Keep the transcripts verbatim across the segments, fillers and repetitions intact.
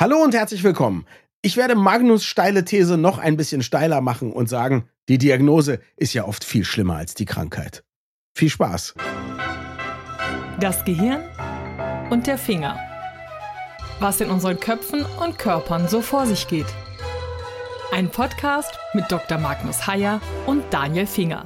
Hallo und herzlich willkommen. Ich werde Magnus' steile These noch ein bisschen steiler machen und sagen, die Diagnose ist ja oft viel schlimmer als die Krankheit. Viel Spaß. Das Gehirn und der Finger. Was in unseren Köpfen und Körpern so vor sich geht. Ein Podcast mit Doktor Magnus Heyer und Daniel Finger.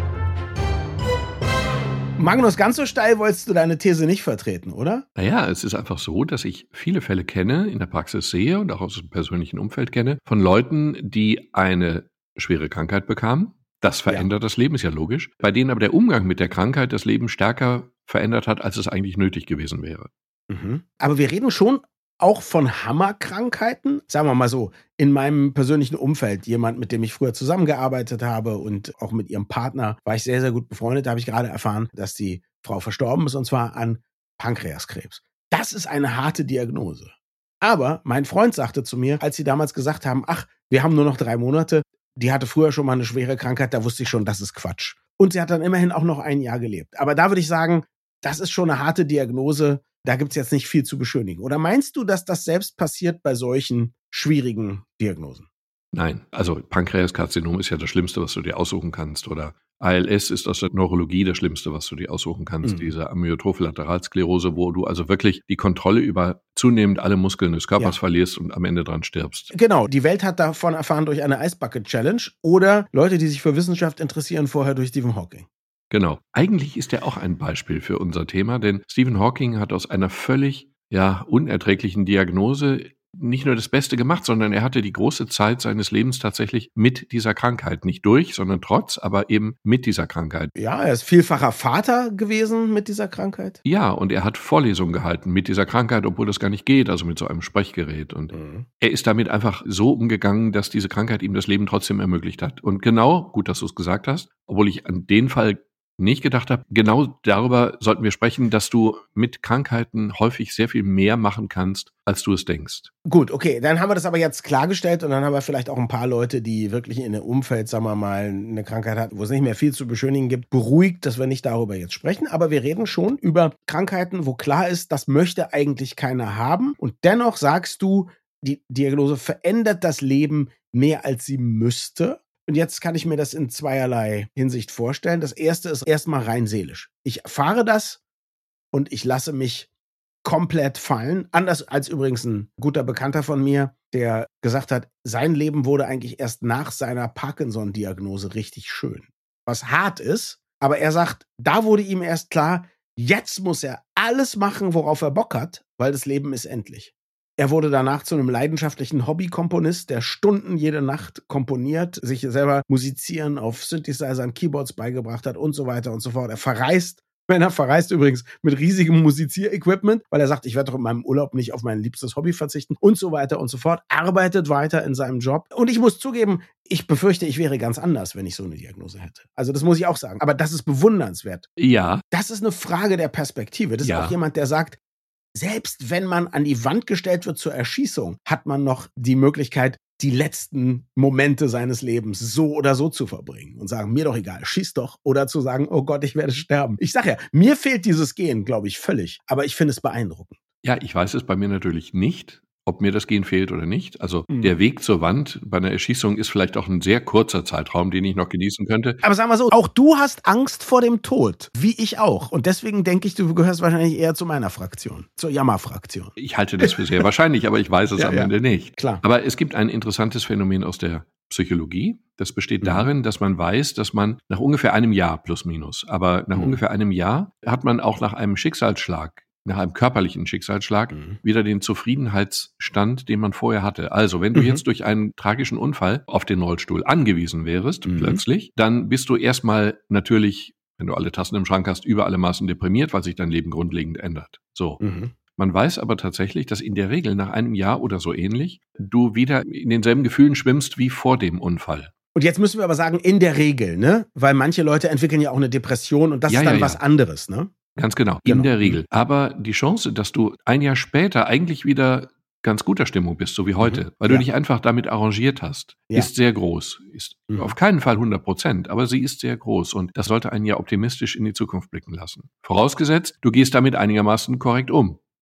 Magnus, ganz so steil wolltest du deine These nicht vertreten, oder? Naja, es ist einfach so, dass ich viele Fälle kenne, in der Praxis sehe und auch aus dem persönlichen Umfeld kenne, von Leuten, die eine schwere Krankheit bekamen. Das verändert ja das Leben, ist ja logisch. Bei denen aber der Umgang mit der Krankheit das Leben stärker verändert hat, als es eigentlich nötig gewesen wäre. Mhm. Aber wir reden schon auch von Hammerkrankheiten, sagen wir mal so, in meinem persönlichen Umfeld, jemand, mit dem ich früher zusammengearbeitet habe und auch mit ihrem Partner war ich sehr, sehr gut befreundet, da habe ich gerade erfahren, dass die Frau verstorben ist und zwar an Pankreaskrebs. Das ist eine harte Diagnose. Aber mein Freund sagte zu mir, als sie damals gesagt haben, ach, wir haben nur noch drei Monate, die hatte früher schon mal eine schwere Krankheit, da wusste ich schon, das ist Quatsch. Und sie hat dann immerhin auch noch ein Jahr gelebt. Aber da würde ich sagen, das ist schon eine harte Diagnose. Da gibt es jetzt nicht viel zu beschönigen. Oder meinst du, dass das selbst passiert bei solchen schwierigen Diagnosen? Nein, also Pankreaskarzinom ist ja das Schlimmste, was du dir aussuchen kannst. Oder A L S ist aus der Neurologie das Schlimmste, was du dir aussuchen kannst. Mhm. Diese Amyotrophe Lateralsklerose, wo du also wirklich die Kontrolle über zunehmend alle Muskeln des Körpers ja. verlierst und am Ende dran stirbst. Genau, die Welt hat davon erfahren durch eine Ice Bucket Challenge oder Leute, die sich für Wissenschaft interessieren, vorher durch Stephen Hawking. Genau. Eigentlich ist er auch ein Beispiel für unser Thema, denn Stephen Hawking hat aus einer völlig ja, unerträglichen Diagnose nicht nur das Beste gemacht, sondern er hatte die große Zeit seines Lebens tatsächlich mit dieser Krankheit. Nicht durch, sondern trotz, aber eben mit dieser Krankheit. Ja, er ist vielfacher Vater gewesen mit dieser Krankheit. Ja, und er hat Vorlesungen gehalten mit dieser Krankheit, obwohl das gar nicht geht, also mit so einem Sprechgerät. Und mhm. er ist damit einfach so umgegangen, dass diese Krankheit ihm das Leben trotzdem ermöglicht hat. Und genau, gut, dass du es gesagt hast, obwohl ich an den Fall nicht gedacht habe, genau darüber sollten wir sprechen, dass du mit Krankheiten häufig sehr viel mehr machen kannst, als du es denkst. Gut, okay, dann haben wir das aber jetzt klargestellt und dann haben wir vielleicht auch ein paar Leute, die wirklich in einem Umfeld, sagen wir mal, eine Krankheit hatten, wo es nicht mehr viel zu beschönigen gibt, beruhigt, dass wir nicht darüber jetzt sprechen, aber wir reden schon über Krankheiten, wo klar ist, das möchte eigentlich keiner haben und dennoch sagst du, die Diagnose verändert das Leben mehr, als sie müsste. Und jetzt kann ich mir das in zweierlei Hinsicht vorstellen. Das erste ist erstmal rein seelisch. Ich erfahre das und ich lasse mich komplett fallen. Anders als übrigens ein guter Bekannter von mir, der gesagt hat, sein Leben wurde eigentlich erst nach seiner Parkinson-Diagnose richtig schön. Was hart ist, aber er sagt, da wurde ihm erst klar, jetzt muss er alles machen, worauf er Bock hat, weil das Leben ist endlich. Er wurde danach zu einem leidenschaftlichen Hobbykomponist, der Stunden jede Nacht komponiert, sich selber musizieren auf Synthesizern, Keyboards beigebracht hat und so weiter und so fort. Er verreist, wenn er verreist übrigens mit riesigem Musizierequipment, weil er sagt, ich werde doch in meinem Urlaub nicht auf mein liebstes Hobby verzichten und so weiter und so fort. Arbeitet weiter in seinem Job. Und ich muss zugeben, ich befürchte, ich wäre ganz anders, wenn ich so eine Diagnose hätte. Also das muss ich auch sagen. Aber das ist bewundernswert. Ja. Das ist eine Frage der Perspektive. Das ist ja. auch jemand, der sagt, selbst wenn man an die Wand gestellt wird zur Erschießung, hat man noch die Möglichkeit, die letzten Momente seines Lebens so oder so zu verbringen und sagen, mir doch egal, schieß doch. Oder zu sagen, oh Gott, ich werde sterben. Ich sage ja, mir fehlt dieses Gehen, glaube ich, völlig. Aber ich finde es beeindruckend. Ja, ich weiß es bei mir natürlich nicht, ob mir das Gehen fehlt oder nicht. Also mhm. der Weg zur Wand bei einer Erschießung ist vielleicht auch ein sehr kurzer Zeitraum, den ich noch genießen könnte. Aber sagen wir so, auch du hast Angst vor dem Tod, wie ich auch. Und deswegen denke ich, du gehörst wahrscheinlich eher zu meiner Fraktion, zur Jammerfraktion. Ich halte das für sehr wahrscheinlich, aber ich weiß es ja, am ja. Ende nicht. Klar. Aber es gibt ein interessantes Phänomen aus der Psychologie. Das besteht mhm. darin, dass man weiß, dass man nach ungefähr einem Jahr plus minus, aber nach mhm. ungefähr einem Jahr hat man auch nach einem Schicksalsschlag nach einem körperlichen Schicksalsschlag mhm. wieder den Zufriedenheitsstand, den man vorher hatte. Also, wenn du mhm. jetzt durch einen tragischen Unfall auf den Rollstuhl angewiesen wärst, mhm. plötzlich, dann bist du erstmal natürlich, wenn du alle Tassen im Schrank hast, über alle Maßen deprimiert, weil sich dein Leben grundlegend ändert. So. Mhm. Man weiß aber tatsächlich, dass in der Regel nach einem Jahr oder so ähnlich du wieder in denselben Gefühlen schwimmst wie vor dem Unfall. Und jetzt müssen wir aber sagen, in der Regel, ne? Weil manche Leute entwickeln ja auch eine Depression und das ja, ist dann ja, ja. was anderes, ne? Ganz genau, genau, in der Regel. Aber die Chance, dass du ein Jahr später eigentlich wieder ganz guter Stimmung bist, so wie heute, mhm. weil du ja. dich einfach damit arrangiert hast, ja. ist sehr groß. Ist mhm. auf keinen Fall hundert Prozent, aber sie ist sehr groß und das sollte einen ja optimistisch in die Zukunft blicken lassen. Vorausgesetzt, du gehst damit einigermaßen korrekt um.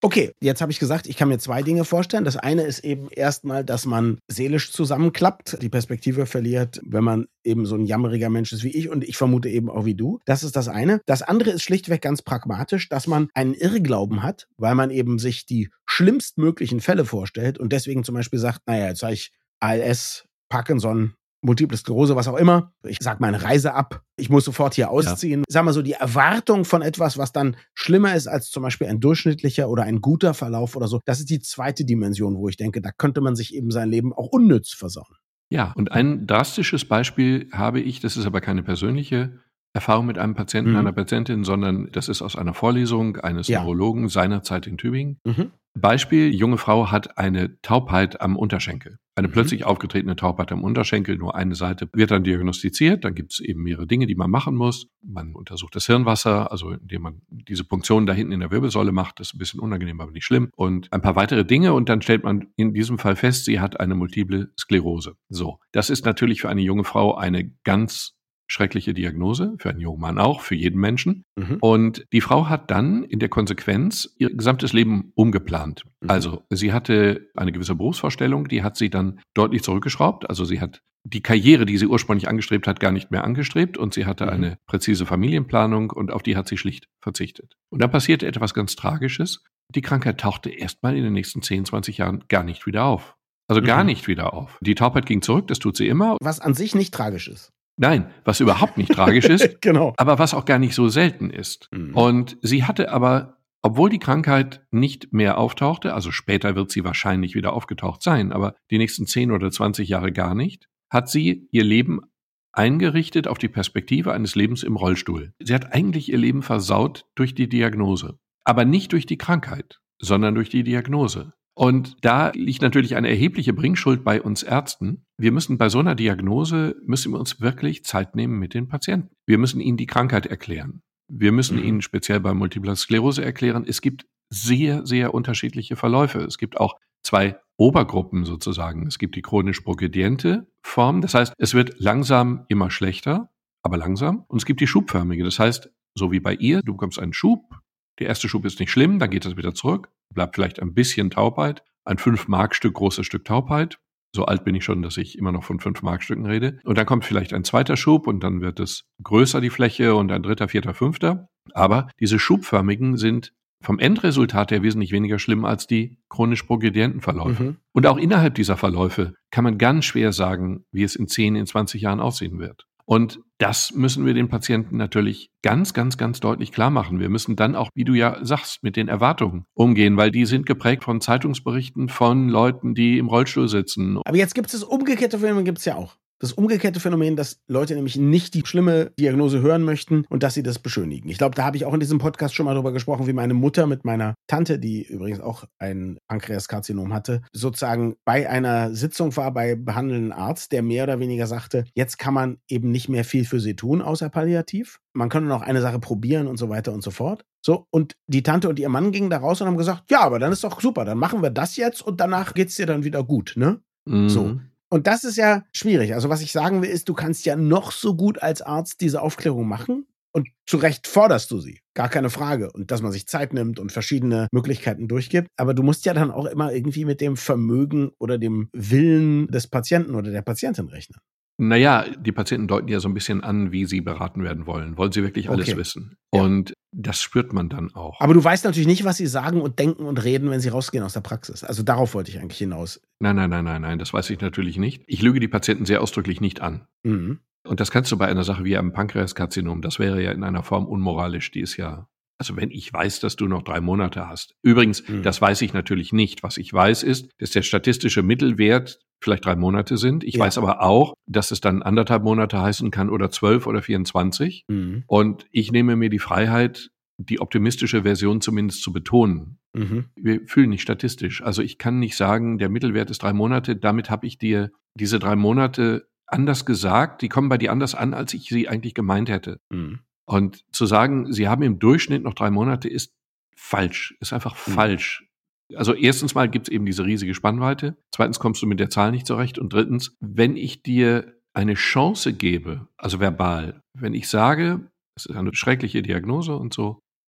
Okay, jetzt habe ich gesagt, ich kann mir zwei Dinge vorstellen. Das eine ist eben erstmal, dass man seelisch zusammenklappt, die Perspektive verliert, wenn man eben so ein jammeriger Mensch ist wie ich und ich vermute eben auch wie du. Das ist das eine. Das andere ist schlichtweg ganz pragmatisch, dass man einen Irrglauben hat, weil man eben sich die schlimmstmöglichen Fälle vorstellt und deswegen zum Beispiel sagt, naja, jetzt habe ich A L S, Parkinson, Multiple Sklerose, was auch immer. Ich sag meine Reise ab. Ich muss sofort hier ausziehen. Ja. Sag mal so, die Erwartung von etwas, was dann schlimmer ist als zum Beispiel ein durchschnittlicher oder ein guter Verlauf oder so. Das ist die zweite Dimension, wo ich denke, da könnte man sich eben sein Leben auch unnütz versauen. Ja, und ein drastisches Beispiel habe ich, das ist aber keine persönliche Erfahrung mit einem Patienten, mhm. einer Patientin, sondern das ist aus einer Vorlesung eines ja. Neurologen seinerzeit in Tübingen. Mhm. Beispiel, junge Frau hat eine Taubheit am Unterschenkel. Eine mhm. plötzlich aufgetretene Taubheit am Unterschenkel, nur eine Seite wird dann diagnostiziert. Dann gibt es eben mehrere Dinge, die man machen muss. Man untersucht das Hirnwasser, also indem man diese Punktion da hinten in der Wirbelsäule macht. Das ist ein bisschen unangenehm, aber nicht schlimm. Und ein paar weitere Dinge und dann stellt man in diesem Fall fest, sie hat eine Multiple Sklerose. So, das ist natürlich für eine junge Frau eine ganz schreckliche Diagnose, für einen jungen Mann auch, für jeden Menschen. Mhm. Und die Frau hat dann in der Konsequenz ihr gesamtes Leben umgeplant. Mhm. Also sie hatte eine gewisse Berufsvorstellung, die hat sie dann deutlich zurückgeschraubt. Also sie hat die Karriere, die sie ursprünglich angestrebt hat, gar nicht mehr angestrebt und sie hatte mhm. eine präzise Familienplanung und auf die hat sie schlicht verzichtet. Und dann passierte etwas ganz Tragisches. Die Krankheit tauchte erstmal in den nächsten zehn, zwanzig Jahren gar nicht wieder auf. Also mhm. gar nicht wieder auf. Die Taubheit ging zurück, das tut sie immer. Was an sich nicht tragisch ist. Nein, was überhaupt nicht tragisch ist, genau. aber was auch gar nicht so selten ist. Mhm. Und sie hatte aber, obwohl die Krankheit nicht mehr auftauchte, also später wird sie wahrscheinlich wieder aufgetaucht sein, aber die nächsten zehn oder zwanzig Jahre gar nicht, hat sie ihr Leben eingerichtet auf die Perspektive eines Lebens im Rollstuhl. Sie hat eigentlich ihr Leben versaut durch die Diagnose, aber nicht durch die Krankheit, sondern durch die Diagnose. Und da liegt natürlich eine erhebliche Bringschuld bei uns Ärzten. Wir müssen bei so einer Diagnose, müssen wir uns wirklich Zeit nehmen mit den Patienten. Wir müssen ihnen die Krankheit erklären. Wir müssen mhm. ihnen speziell bei Multipler Sklerose erklären, es gibt sehr, sehr unterschiedliche Verläufe. Es gibt auch zwei Obergruppen sozusagen. Es gibt die chronisch progrediente Form. Das heißt, es wird langsam immer schlechter, aber langsam. Und es gibt die schubförmige. Das heißt, so wie bei ihr, du bekommst einen Schub. Der erste Schub ist nicht schlimm, dann geht es wieder zurück, bleibt vielleicht ein bisschen Taubheit, ein fünf Mark Stück großes Stück Taubheit. So alt bin ich schon, dass ich immer noch von fünf Mark Stücken rede. Und dann kommt vielleicht ein zweiter Schub und dann wird es größer, die Fläche, und ein dritter, vierter, fünfter. Aber diese schubförmigen sind vom Endresultat her wesentlich weniger schlimm als die chronisch progredienten Verläufe. Mhm. Und auch innerhalb dieser Verläufe kann man ganz schwer sagen, wie es in zehn, in zwanzig Jahren aussehen wird. Und das müssen wir den Patienten natürlich ganz, ganz, ganz deutlich klar machen. Wir müssen dann auch, wie du ja sagst, mit den Erwartungen umgehen, weil die sind geprägt von Zeitungsberichten von Leuten, die im Rollstuhl sitzen. Aber jetzt gibt es das umgekehrte Phänomen, gibt es ja auch. Das umgekehrte Phänomen, dass Leute nämlich nicht die schlimme Diagnose hören möchten und dass sie das beschönigen. Ich glaube, da habe ich auch in diesem Podcast schon mal drüber gesprochen, wie meine Mutter mit meiner Tante, die übrigens auch ein Pankreaskarzinom hatte, sozusagen bei einer Sitzung war bei behandelnden Arzt, der mehr oder weniger sagte, jetzt kann man eben nicht mehr viel für sie tun, außer palliativ. Man kann noch eine Sache probieren und so weiter und so fort. So, und die Tante und ihr Mann gingen da raus und haben gesagt, ja, aber dann ist doch super, dann machen wir das jetzt und danach geht's dir dann wieder gut, ne? Mhm. So. Und das ist ja schwierig. Also was ich sagen will, ist, du kannst ja noch so gut als Arzt diese Aufklärung machen und zu Recht forderst du sie. Gar keine Frage. Und dass man sich Zeit nimmt und verschiedene Möglichkeiten durchgibt. Aber du musst ja dann auch immer irgendwie mit dem Vermögen oder dem Willen des Patienten oder der Patientin rechnen. Naja, die Patienten deuten ja so ein bisschen an, wie sie beraten werden wollen. Wollen sie wirklich alles okay. wissen? Ja. Und das spürt man dann auch. Aber du weißt natürlich nicht, was sie sagen und denken und reden, wenn sie rausgehen aus der Praxis. Also darauf wollte ich eigentlich hinaus. Nein, nein, nein, nein, nein, das weiß ich natürlich nicht. Ich lüge die Patienten sehr ausdrücklich nicht an. Mhm. Und das kannst du bei einer Sache wie einem Pankreaskarzinom, das wäre ja in einer Form unmoralisch, die ist ja... Also wenn ich weiß, dass du noch drei Monate hast. Übrigens, mhm. das weiß ich natürlich nicht. Was ich weiß ist, dass der statistische Mittelwert vielleicht drei Monate sind. Ich ja. weiß aber auch, dass es dann anderthalb Monate heißen kann oder zwölf oder vierundzwanzig. Mhm. Und ich nehme mir die Freiheit, die optimistische Version zumindest zu betonen. Mhm. Wir fühlen nicht statistisch. Also ich kann nicht sagen, der Mittelwert ist drei Monate. Damit habe ich dir diese drei Monate anders gesagt. Die kommen bei dir anders an, als ich sie eigentlich gemeint hätte. Mhm. Und zu sagen, sie haben im Durchschnitt noch drei Monate, ist falsch, ist einfach mhm. falsch. Also erstens mal gibt es eben diese riesige Spannweite, zweitens kommst du mit der Zahl nicht zurecht und drittens, wenn ich dir eine Chance gebe, also verbal, wenn ich sage, es ist eine schreckliche Diagnose und so,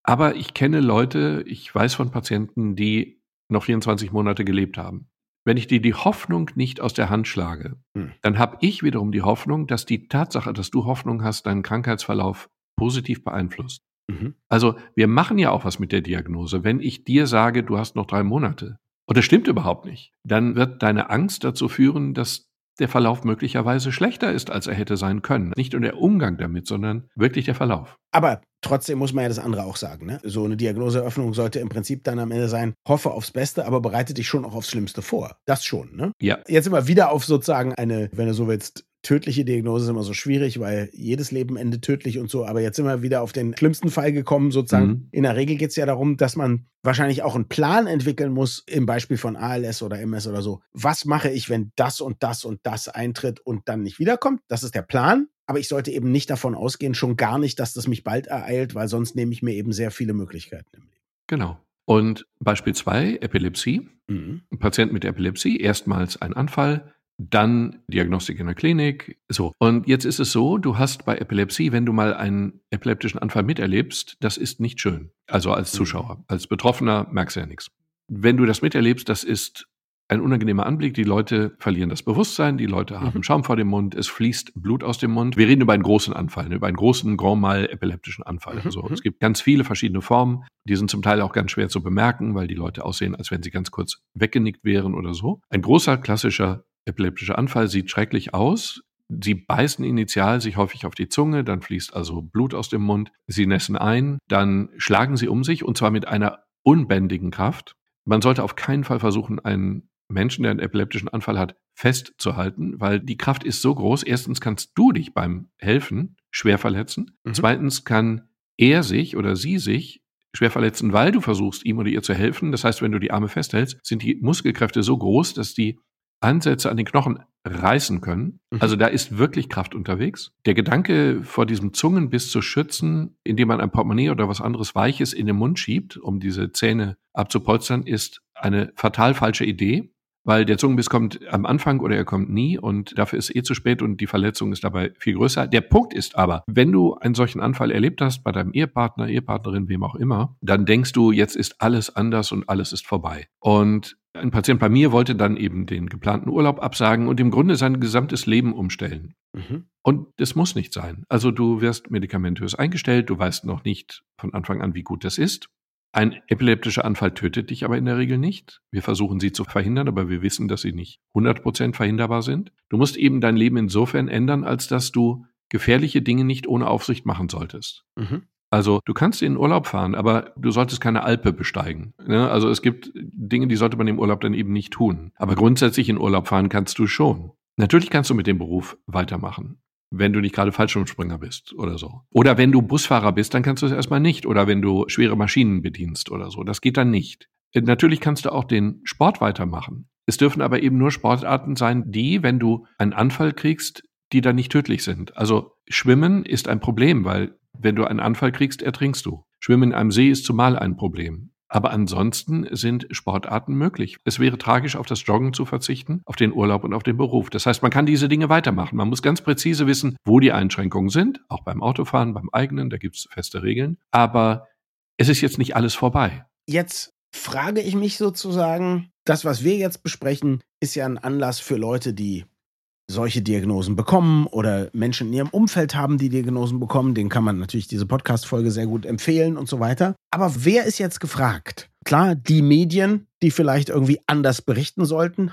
Aber ich kenne Leute, ich weiß von Patienten, die noch vierundzwanzig Monate gelebt haben. Wenn ich dir die Hoffnung nicht aus der Hand schlage, hm. dann habe ich wiederum die Hoffnung, dass die Tatsache, dass du Hoffnung hast, deinen Krankheitsverlauf positiv beeinflusst. Mhm. Also wir machen ja auch was mit der Diagnose. Wenn ich dir sage, du hast noch drei Monate und das stimmt überhaupt nicht, dann wird deine Angst dazu führen, dass der Verlauf möglicherweise schlechter ist, als er hätte sein können. Nicht nur der Umgang damit, sondern wirklich der Verlauf. Aber trotzdem muss man ja das andere auch sagen, ne? So eine Diagnoseeröffnung sollte im Prinzip dann am Ende sein, hoffe aufs Beste, aber bereite dich schon auch aufs Schlimmste vor. Das schon, ne? Ja. Jetzt immer wieder auf sozusagen eine, wenn du so willst, tödliche Diagnose ist immer so schwierig, weil jedes Leben endet tödlich und so. Aber jetzt sind wir wieder auf den schlimmsten Fall gekommen, sozusagen. Mhm. In der Regel geht es ja darum, dass man wahrscheinlich auch einen Plan entwickeln muss, im Beispiel von A L S oder M S oder so. Was mache ich, wenn das und das und das eintritt und dann nicht wiederkommt? Das ist der Plan. Aber ich sollte eben nicht davon ausgehen, schon gar nicht, dass das mich bald ereilt, weil sonst nehme ich mir eben sehr viele Möglichkeiten im Leben. Genau. Und Beispiel zwei, Epilepsie. Mhm. Ein Patient mit Epilepsie, erstmals ein Anfall, dann Diagnostik in der Klinik. So. Und jetzt ist es so, du hast bei Epilepsie, wenn du mal einen epileptischen Anfall miterlebst, das ist nicht schön. Also als Zuschauer. Mhm. Als Betroffener merkst du ja nichts. Wenn du das miterlebst, das ist ein unangenehmer Anblick. Die Leute verlieren das Bewusstsein, die Leute haben mhm. Schaum vor dem Mund, es fließt Blut aus dem Mund. Wir reden über einen großen Anfall, über einen großen Grand Mal epileptischen Anfall. Mhm. Also es gibt ganz viele verschiedene Formen. Die sind zum Teil auch ganz schwer zu bemerken, weil die Leute aussehen, als wenn sie ganz kurz weggenickt wären oder so. Ein großer klassischer epileptischer Anfall sieht schrecklich aus. Sie beißen initial sich häufig auf die Zunge, dann fließt also Blut aus dem Mund. Sie nässen ein, dann schlagen sie um sich und zwar mit einer unbändigen Kraft. Man sollte auf keinen Fall versuchen, einen Menschen, der einen epileptischen Anfall hat, festzuhalten, weil die Kraft ist so groß. Erstens kannst du dich beim Helfen schwer verletzen. Mhm. Zweitens kann er sich oder sie sich schwer verletzen, weil du versuchst, ihm oder ihr zu helfen. Das heißt, wenn du die Arme festhältst, sind die Muskelkräfte so groß, dass die Ansätze an den Knochen reißen können. Mhm. Also da ist wirklich Kraft unterwegs. Der Gedanke, vor diesem Zungenbiss zu schützen, indem man ein Portemonnaie oder was anderes Weiches in den Mund schiebt, um diese Zähne abzupolstern, ist eine fatal falsche Idee, weil der Zungenbiss kommt am Anfang oder er kommt nie und dafür ist eh zu spät und die Verletzung ist dabei viel größer. Der Punkt ist aber, wenn du einen solchen Anfall erlebt hast bei deinem Ehepartner, Ehepartnerin, wem auch immer, dann denkst du, jetzt ist alles anders und alles ist vorbei. Und ein Patient bei mir wollte dann eben den geplanten Urlaub absagen und im Grunde sein gesamtes Leben umstellen. Mhm. Und das muss nicht sein. Also du wirst medikamentös eingestellt, du weißt noch nicht von Anfang an, wie gut das ist. Ein epileptischer Anfall tötet dich aber in der Regel nicht. Wir versuchen sie zu verhindern, aber wir wissen, dass sie nicht hundert Prozent verhinderbar sind. Du musst eben dein Leben insofern ändern, als dass du gefährliche Dinge nicht ohne Aufsicht machen solltest. Mhm. Also du kannst in den Urlaub fahren, aber du solltest keine Alpe besteigen. Ja, also es gibt Dinge, die sollte man im Urlaub dann eben nicht tun. Aber grundsätzlich in Urlaub fahren kannst du schon. Natürlich kannst du mit dem Beruf weitermachen, wenn du nicht gerade Fallschirmspringer bist oder so. Oder wenn du Busfahrer bist, dann kannst du es erstmal nicht. Oder wenn du schwere Maschinen bedienst oder so. Das geht dann nicht. Natürlich kannst du auch den Sport weitermachen. Es dürfen aber eben nur Sportarten sein, die, wenn du einen Anfall kriegst, die dann nicht tödlich sind. Also Schwimmen ist ein Problem, weil wenn du einen Anfall kriegst, ertrinkst du. Schwimmen in einem See ist zumal ein Problem. Aber ansonsten sind Sportarten möglich. Es wäre tragisch, auf das Joggen zu verzichten, auf den Urlaub und auf den Beruf. Das heißt, man kann diese Dinge weitermachen. Man muss ganz präzise wissen, wo die Einschränkungen sind, auch beim Autofahren, beim eigenen, da gibt es feste Regeln. Aber es ist jetzt nicht alles vorbei. Jetzt frage ich mich sozusagen, das, was wir jetzt besprechen, ist ja ein Anlass für Leute, die solche Diagnosen bekommen oder Menschen in ihrem Umfeld haben, die Diagnosen bekommen. Denen kann man natürlich diese Podcast-Folge sehr gut empfehlen und so weiter. Aber wer ist jetzt gefragt? Klar, die Medien, die vielleicht irgendwie anders berichten sollten.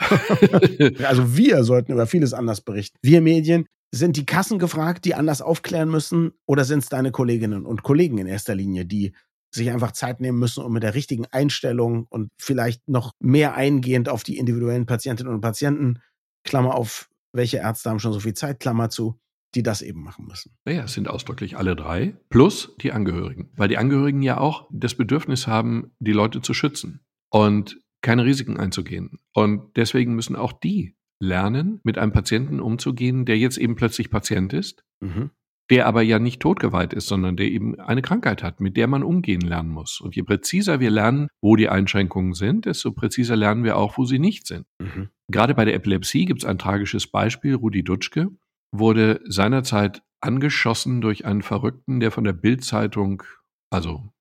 Also wir sollten über vieles anders berichten. Wir Medien. Sind die Kassen gefragt, die anders aufklären müssen? Oder sind es deine Kolleginnen und Kollegen in erster Linie, die sich einfach Zeit nehmen müssen, um mit der richtigen Einstellung und vielleicht noch mehr eingehend auf die individuellen Patientinnen und Patienten, Klammer auf, welche Ärzte haben schon so viel Zeit, Klammer zu, die das eben machen müssen. Naja, es sind ausdrücklich alle drei, plus die Angehörigen. Weil die Angehörigen ja auch das Bedürfnis haben, die Leute zu schützen und keine Risiken einzugehen. Und deswegen müssen auch die lernen, mit einem Patienten umzugehen, der jetzt eben plötzlich Patient ist, mhm. der aber ja nicht totgeweiht ist, sondern der eben eine Krankheit hat, mit der man umgehen lernen muss. Und je präziser wir lernen, wo die Einschränkungen sind, desto präziser lernen wir auch, wo sie nicht sind. Mhm. Gerade bei der Epilepsie gibt es ein tragisches Beispiel. Rudi Dutschke wurde seinerzeit angeschossen durch einen Verrückten, der von der Bild-Zeitung, also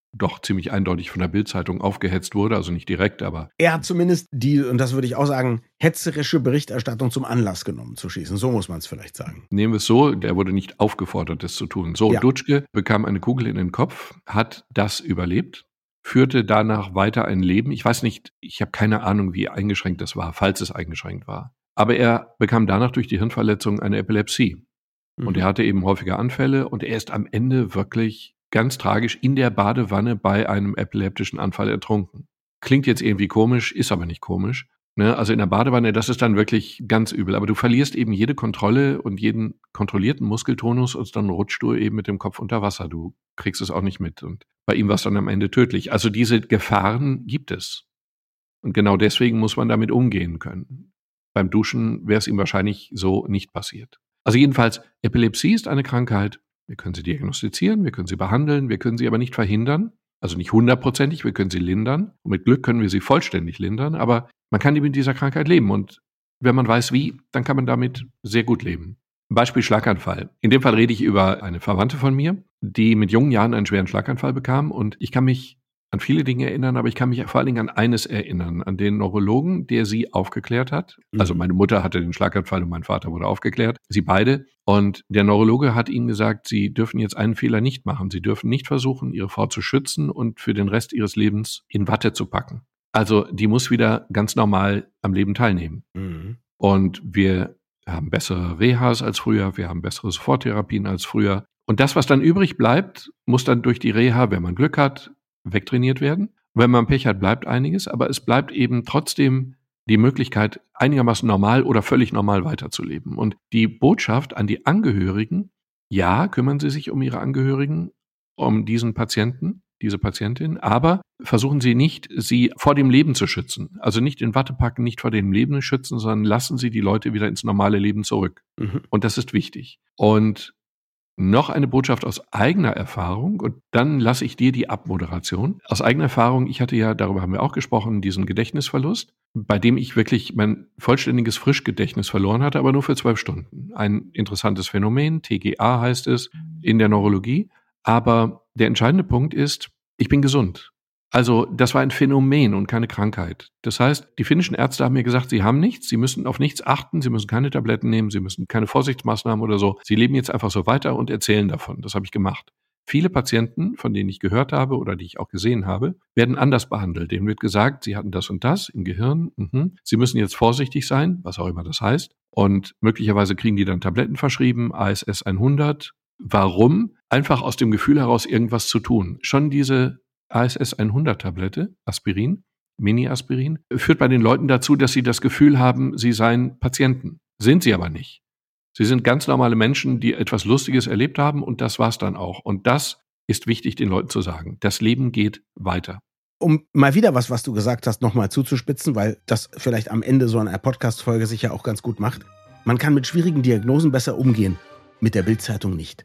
doch ziemlich eindeutig von der Bild-Zeitung aufgehetzt wurde, also nicht direkt, aber... Er hat zumindest die, und das würde ich auch sagen, hetzerische Berichterstattung zum Anlass genommen zu schießen. So muss man es vielleicht sagen. Nehmen wir es so, der wurde nicht aufgefordert, das zu tun. So, ja. Dutschke bekam eine Kugel in den Kopf, hat das überlebt, führte danach weiter ein Leben. Ich weiß nicht, ich habe keine Ahnung, wie eingeschränkt das war, falls es eingeschränkt war. Aber er bekam danach durch die Hirnverletzung eine Epilepsie. Mhm. Und er hatte eben häufige Anfälle und er ist am Ende wirklich ganz tragisch in der Badewanne bei einem epileptischen Anfall ertrunken. Klingt jetzt irgendwie komisch, ist aber nicht komisch. Ne? Also in der Badewanne, das ist dann wirklich ganz übel. Aber du verlierst eben jede Kontrolle und jeden kontrollierten Muskeltonus und dann rutschst du eben mit dem Kopf unter Wasser. Du kriegst es auch nicht mit. Und bei ihm war es dann am Ende tödlich. Also diese Gefahren gibt es. Und genau deswegen muss man damit umgehen können. Beim Duschen wäre es ihm wahrscheinlich so nicht passiert. Also jedenfalls, Epilepsie ist eine Krankheit. Wir können sie diagnostizieren, wir können sie behandeln, wir können sie aber nicht verhindern. Also nicht hundertprozentig, wir können sie lindern. Und mit Glück können wir sie vollständig lindern. Aber man kann eben mit dieser Krankheit leben. Und wenn man weiß wie, dann kann man damit sehr gut leben. Beispiel Schlaganfall. In dem Fall rede ich über eine Verwandte von mir, die mit jungen Jahren einen schweren Schlaganfall bekam. Und ich kann mich an viele Dinge erinnern, aber ich kann mich vor allen Dingen an eines erinnern, an den Neurologen, der sie aufgeklärt hat. Mhm. Also meine Mutter hatte den Schlaganfall und mein Vater wurde aufgeklärt, sie beide. Und der Neurologe hat ihnen gesagt, sie dürfen jetzt einen Fehler nicht machen. Sie dürfen nicht versuchen, ihre Frau zu schützen und für den Rest ihres Lebens in Watte zu packen. Also die muss wieder ganz normal am Leben teilnehmen. Mhm. Und wir haben bessere Rehas als früher, wir haben bessere Soforttherapien als früher. Und das, was dann übrig bleibt, muss dann durch die Reha, wenn man Glück hat, wegtrainiert werden. Wenn man Pech hat, bleibt einiges, aber es bleibt eben trotzdem die Möglichkeit, einigermaßen normal oder völlig normal weiterzuleben. Und die Botschaft an die Angehörigen, ja, kümmern Sie sich um Ihre Angehörigen, um diesen Patienten, diese Patientin, aber versuchen Sie nicht, sie vor dem Leben zu schützen. Also nicht in Watte packen, nicht vor dem Leben schützen, sondern lassen Sie die Leute wieder ins normale Leben zurück. Mhm. Und das ist wichtig. Und noch eine Botschaft aus eigener Erfahrung und dann lasse ich dir die Abmoderation. Aus eigener Erfahrung, ich hatte ja, darüber haben wir auch gesprochen, diesen Gedächtnisverlust, bei dem ich wirklich mein vollständiges Frischgedächtnis verloren hatte, aber nur für zwölf Stunden. Ein interessantes Phänomen, T G A heißt es in der Neurologie. Aber der entscheidende Punkt ist, ich bin gesund. Also das war ein Phänomen und keine Krankheit. Das heißt, die finnischen Ärzte haben mir gesagt, sie haben nichts, sie müssen auf nichts achten, sie müssen keine Tabletten nehmen, sie müssen keine Vorsichtsmaßnahmen oder so. Sie leben jetzt einfach so weiter und erzählen davon. Das habe ich gemacht. Viele Patienten, von denen ich gehört habe oder die ich auch gesehen habe, werden anders behandelt. Denen wird gesagt, sie hatten das und das im Gehirn. Mhm. Sie müssen jetzt vorsichtig sein, was auch immer das heißt. Und möglicherweise kriegen die dann Tabletten verschrieben, A S S hundert. Warum? Einfach aus dem Gefühl heraus, irgendwas zu tun. Schon diese A S S hundert Tablette, Aspirin, Mini-Aspirin, führt bei den Leuten dazu, dass sie das Gefühl haben, sie seien Patienten. Sind sie aber nicht. Sie sind ganz normale Menschen, die etwas Lustiges erlebt haben und das war's dann auch. Und das ist wichtig, den Leuten zu sagen. Das Leben geht weiter. Um mal wieder was, was du gesagt hast, nochmal zuzuspitzen, weil das vielleicht am Ende so einer Podcast-Folge sich ja auch ganz gut macht. Man kann mit schwierigen Diagnosen besser umgehen, mit der Bild-Zeitung nicht.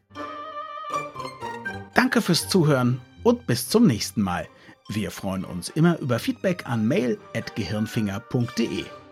Danke fürs Zuhören und bis zum nächsten Mal. Wir freuen uns immer über Feedback an mail at gehirnfinger punkt de.